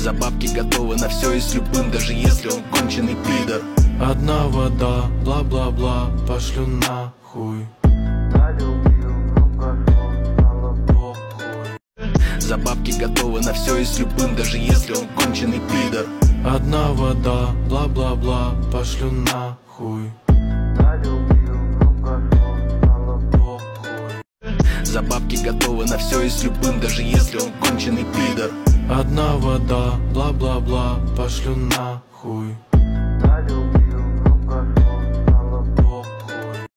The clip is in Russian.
За бабки готовы на все и с любым, даже если он конченый пидор. Одна вода, бла-бла-бла, пошлю нахуй. За бабки готовы на все и с любым, даже если он конченый пидор. Одна вода, бла-бла-бла, пошлю нахуй. За бабки готовы на все и с любым, даже если он конченый пидор. Одна вода, бла-бла-бла, пошлю нахуй.